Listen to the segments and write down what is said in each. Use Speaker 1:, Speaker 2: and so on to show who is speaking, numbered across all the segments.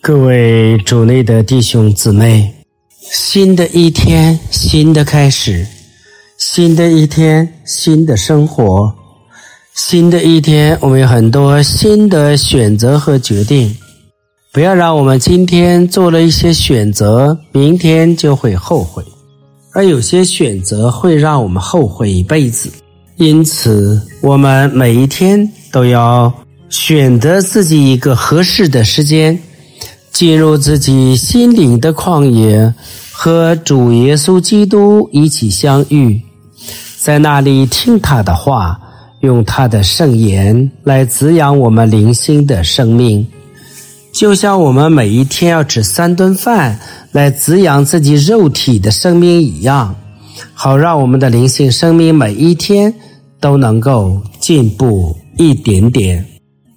Speaker 1: 各位主内的弟兄姊妹，新的一天，新的开始，新的一天，新的生活，新的一天，我们有很多新的选择和决定。不要让我们今天做了一些选择，明天就会后悔，而有些选择会让我们后悔一辈子。因此，我们每一天都要选择自己一个合适的时间，进入自己心灵的旷野，和主耶稣基督一起相遇，在那里听他的话，用他的圣言来滋养我们灵性的生命。就像我们每一天要吃3顿饭来滋养自己肉体的生命一样，好让我们的灵性生命每一天都能够进步一点点。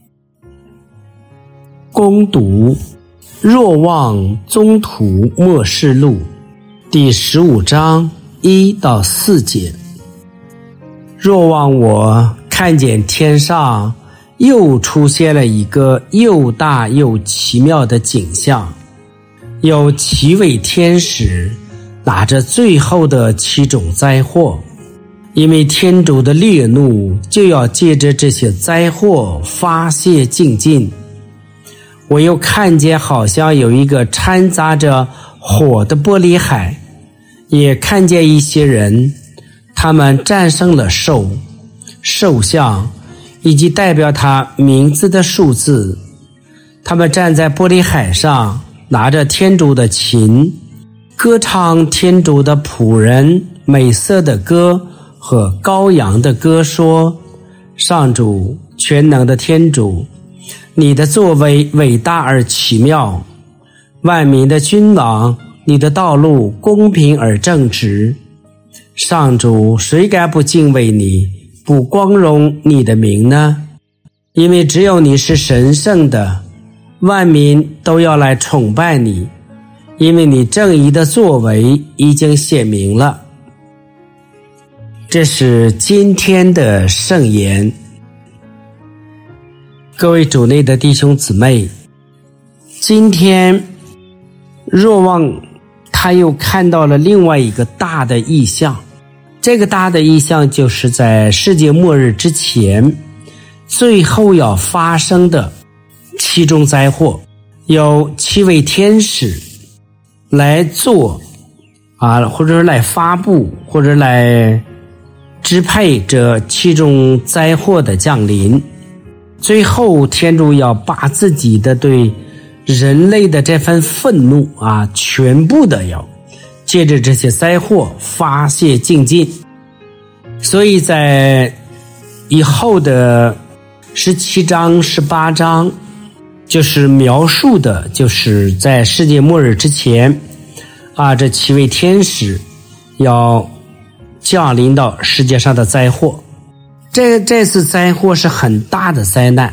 Speaker 1: 攻读若望宗徒默示录第15章1到4节。若望我看见天上又出现了一个又大又奇妙的景象，有7位天使拿着最后的7种灾祸，因为天主的烈怒就要借着这些灾祸发泄尽尽。我又看见好像有一个掺杂着火的玻璃海，也看见一些人，他们战胜了兽像以及代表他名字的数字。他们站在玻璃海上，拿着天主的琴，歌唱天主的仆人美色的歌和羔羊的歌，说：上主，全能的天主，你的作为伟大而奇妙，万民的君王，你的道路公平而正直。上主，谁该不敬畏你，不光荣你的名呢？因为只有你是神圣的，万民都要来崇拜你，因为你正义的作为已经显明了。这是今天的圣言。各位主内的弟兄姊妹，今天若望他又看到了另外一个大的异象。这个大的异象就是在世界末日之前最后要发生的7种灾祸，有7位天使来做或者来发布或者来支配这7种灾祸的降临。最后天主要把自己的对人类的这份愤怒全部的要借着这些灾祸发泄尽尽。所以在以后的17章18章就是描述的就是在世界末日之前这7位天使要降临到世界上的灾祸。这次灾祸是很大的灾难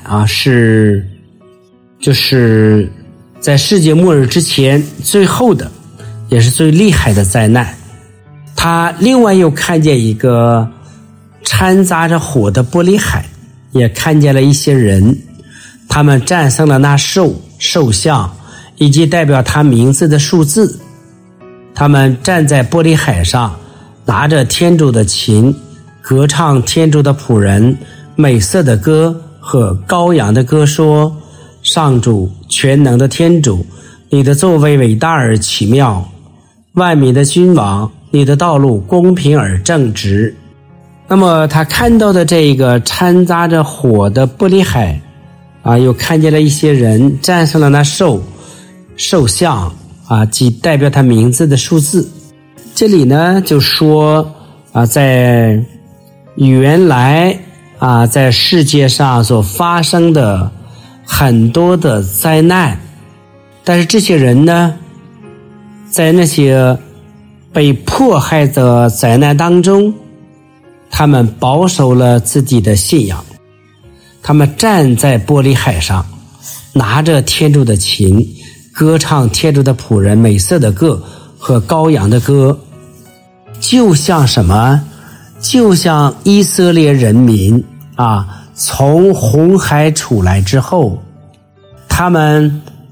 Speaker 1: 就是在世界末日之前最后的也是最厉害的灾难。他另外又看见一个掺杂着火的玻璃海，也看见了一些人，他们战胜了那兽像以及代表他名字的数字。他们站在玻璃海上，拿着天主的琴，歌唱天主的仆人美色的歌和羔羊的歌，说：上主，全能的天主，你的作为伟大而奇妙，万民的君王，你的道路公平而正直。那么他看到的这个掺杂着火的玻璃海又看见了一些人战胜了那兽像即代表他名字的数字。这里呢就说在原来在世界上所发生的很多的灾难，但是这些人呢，在那些被迫害的灾难当中，他们保守了自己的信仰。他们站在玻璃海上，拿着天主的琴，歌唱天主的仆人美色的歌和羔羊的歌。就像什么？就像以色列人民从红海出来之后，他们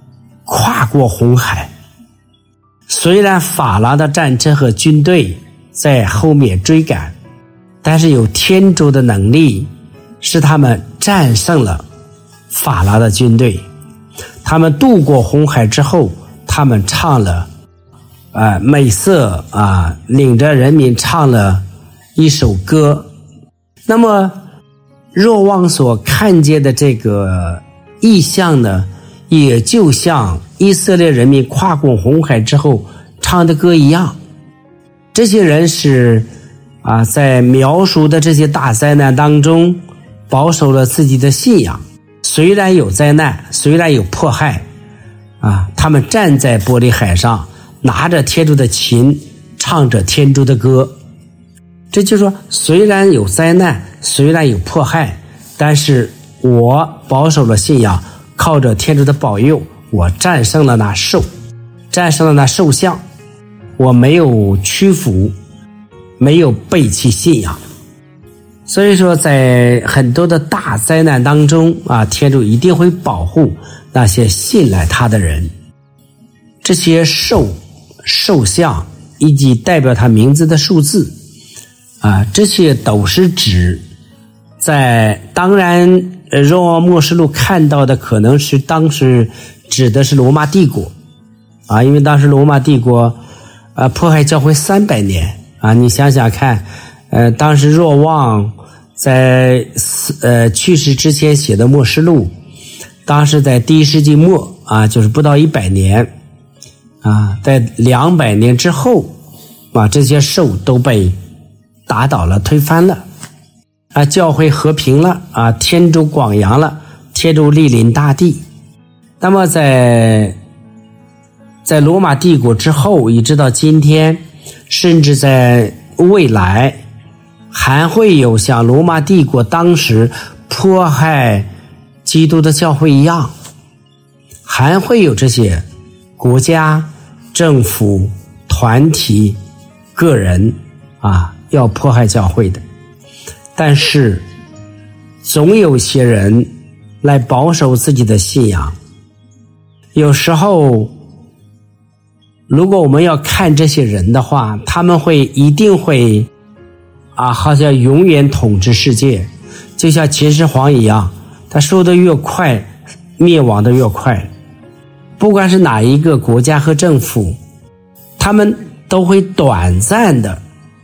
Speaker 1: 跨过红海。虽然法老的战车和军队在后面追赶，但是有天主的能力使他们战胜了法老的军队。他们渡过红海之后，他们唱了美色领着人民唱了一首歌。那么若望所看见的这个意象呢，也就像以色列人民跨过红海之后唱的歌一样。这些人是在描述的这些大灾难当中保守了自己的信仰，虽然有灾难，虽然有迫害他们站在玻璃海上，拿着天主的琴，唱着天主的歌。这就是说，虽然有灾难，虽然有迫害，但是我保守了信仰，靠着天主的保佑，我战胜了那兽，战胜了那兽像，我没有屈服，没有背弃信仰。所以说在很多的大灾难当中天主一定会保护那些信赖他的人。这些兽像以及代表他名字的数字这些都是指当然若望默示录看到的可能是当时指的是罗马帝国因为当时罗马帝国迫害教会300年你想想看当时若望在去世之前写的默示录，当时在第1世纪末就是不到100年在200年之后这些兽都被打倒了，推翻了教会和平了天主广扬了，天主莅临大地。那么在罗马帝国之后一直到今天，甚至在未来还会有像罗马帝国当时迫害基督的教会一样，还会有这些国家、政府、团体、个人要迫害教会的。但是总有些人来保守自己的信仰。有时候如果我们要看这些人的话，他们一定会好像永远统治世界，就像秦始皇一样，他说的越快，灭亡的越快。不管是哪一个国家和政府，他们都会短暂的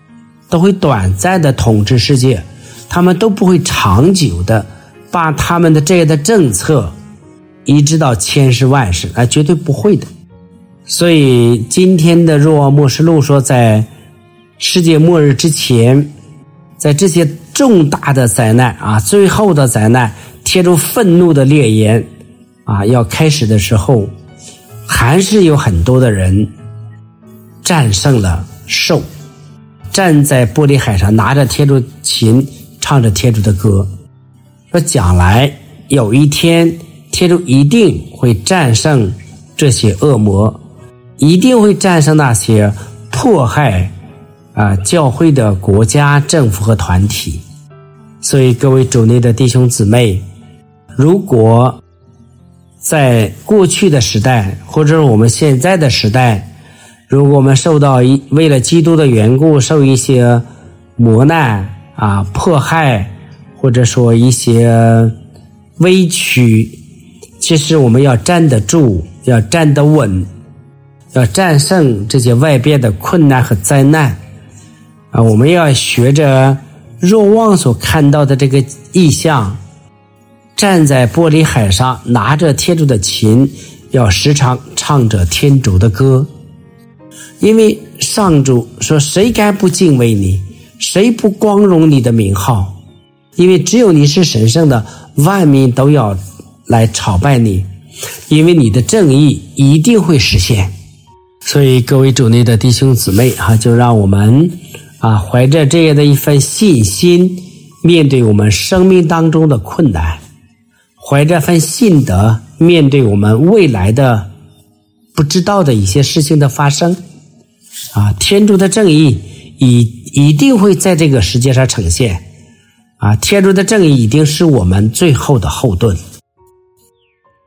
Speaker 1: 统治世界，他们都不会长久的把他们的这样的政策一直到千世万世，绝对不会的。所以今天的若望默示录说，在世界末日之前，在这些重大的灾难最后的灾难，天主愤怒的烈焰要开始的时候，还是有很多的人战胜了兽，站在玻璃海上，拿着天主琴，唱着天主的歌。说将来有一天，天主一定会战胜这些恶魔，一定会战胜那些迫害教会的国家、政府和团体。所以各位主内的弟兄姊妹，如果在过去的时代或者我们现在的时代，如果我们为了基督的缘故受一些磨难迫害，或者说一些委屈，其实我们要站得住，要站得稳，要战胜这些外边的困难和灾难我们要学着若望所看到的这个意象，站在玻璃海上，拿着天主的琴，要时常唱着天主的歌。因为上主说，谁敢不敬畏你，谁不光荣你的名号？因为只有你是神圣的，万民都要来朝拜你，因为你的正义一定会实现。所以各位主内的弟兄姊妹就让我们怀着这样的一份信心，面对我们生命当中的困难，怀着份信德，面对我们未来的不知道的一些事情的发生天主的正义一定会在这个世界上呈现天主的正义一定是我们最后的后盾。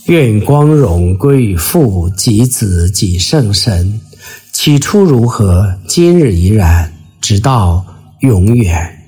Speaker 1: 愿光荣归于父及子及圣神，起初如何，今日依然，直到永远。